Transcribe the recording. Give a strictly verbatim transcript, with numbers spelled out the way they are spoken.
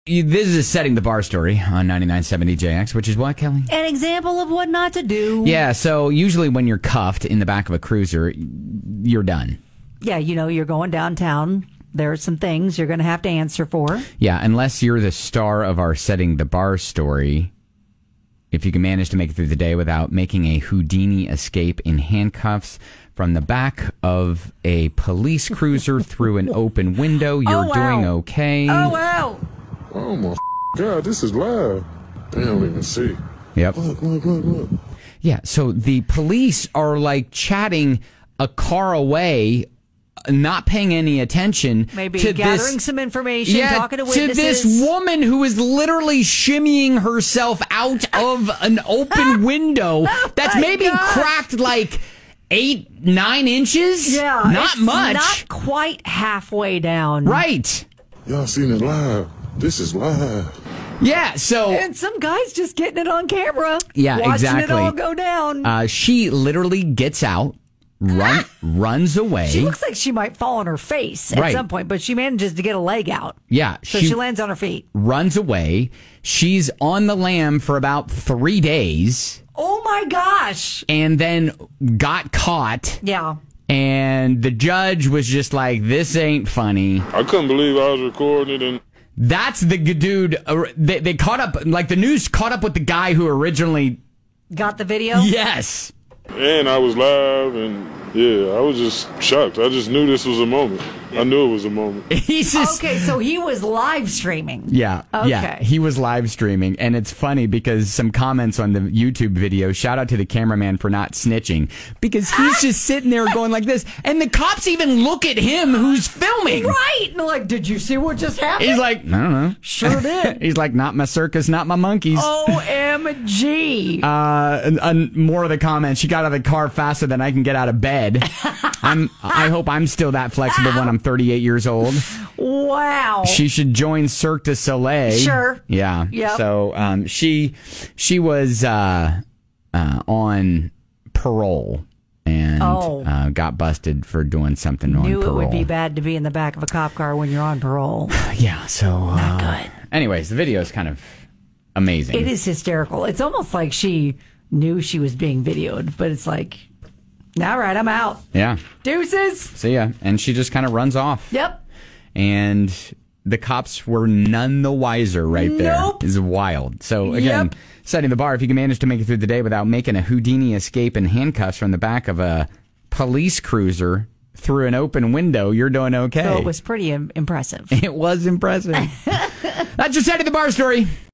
you, this is Setting the Bar story on ninety-nine seventy J X, which is what, Kelly? An example of what not to do. Yeah, so usually when you're cuffed in the back of a cruiser, you're done. Yeah, you know, you're going downtown. There are some things you're going to have to answer for. Yeah, unless you're the star of our Setting the Bar story. If you can manage to make it through the day without making a Houdini escape in handcuffs from the back of a police cruiser through an open window, you're oh, wow. doing okay. Oh, wow. Oh, my God, this is live. They don't even see. Yep. Look, look, look, look. Yeah, so the police are like chatting a car away, not paying any attention. Maybe to gathering this, some information, yeah, talking to witnesses. To this woman who is literally shimmying herself out of an open window oh that's my maybe gosh. cracked like eight, nine inches. Yeah. Not it's much. Not quite halfway down. Right. Y'all seen it live. This is live. Yeah, so... And some guy's just getting it on camera. Yeah, watching exactly. it all go down. Uh, she literally gets out, run, runs away. She looks like she might fall on her face at Right. some point, but she manages to get a leg out. Yeah. So she, she lands on her feet. Runs away. She's on the lam for about three days. Oh, my gosh. And then got caught. Yeah. And the judge was just like, this ain't funny. I couldn't believe I was recording it. And That's the g- dude. Uh, they, they caught up, like the news caught up with the guy who originally. Got the video? Yes. and I was live, and yeah, I was just shocked. I just knew this was a moment. I knew it was a moment. He's just, Okay, so he was live streaming. Yeah, Okay. yeah. He was live streaming, and it's funny because some comments on the YouTube video, shout out to the cameraman for not snitching, because he's just sitting there going like this, and the cops even look at him who's filming. Right. And they're like, did you see what just happened? He's like, I don't know. Sure did. He's like, not my circus, not my monkeys. O M G. Uh, and, and more of the comments. She got out of the car faster than I can get out of bed. I'm. I hope I'm still that flexible when I'm thirty-eight years old. Wow. She should join Cirque du Soleil. Sure. Yeah. Yep. So um, she she was uh, uh, on parole and Oh. uh, got busted for doing something on Knew parole. it would be bad to be in the back of a cop car when you're on parole. Yeah. So uh, Not good. Anyways, the video is kind of amazing. It is hysterical. It's almost like she knew she was being videoed, but it's like, all right, I'm out. Yeah. Deuces. See ya. And she just kind of runs off. Yep. And the cops were none the wiser right there. Nope. It's wild. So, again, Yep. setting the bar. If you can manage to make it through the day without making a Houdini escape in handcuffs from the back of a police cruiser through an open window, you're doing okay. So it was pretty im- impressive. It was impressive. That's your setting the bar story.